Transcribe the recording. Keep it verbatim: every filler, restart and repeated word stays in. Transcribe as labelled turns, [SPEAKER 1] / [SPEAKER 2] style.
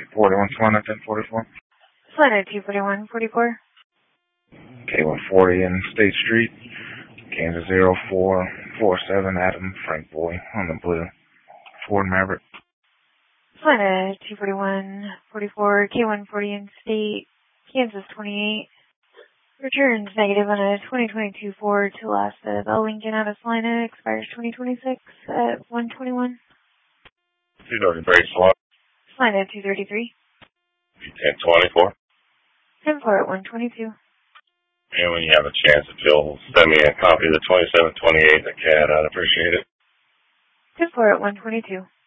[SPEAKER 1] forty-one, Swan at ten forty-four.
[SPEAKER 2] Flight at two forty-one forty-four.
[SPEAKER 1] K one forty in State Street. Kansas zero four four seven, Adam Frank Boy on the blue. Ford Maverick.
[SPEAKER 2] Flight at two forty-one forty-four, K one forty in State, Kansas twenty-eight. Returns negative on a twenty twenty-two Ford to Alaska. Bell Lincoln out of Salina expires twenty twenty-six at one twenty-one.
[SPEAKER 3] two thirty-three, slot.
[SPEAKER 2] Flight at two thirty-three.
[SPEAKER 3] ten twenty-four.
[SPEAKER 2] ten four at one twenty-two.
[SPEAKER 3] And when you have a chance, if you'll send me a copy of the twenty-seven twenty-eight, the C A D, I'd appreciate it.
[SPEAKER 2] ten four at one twenty-two.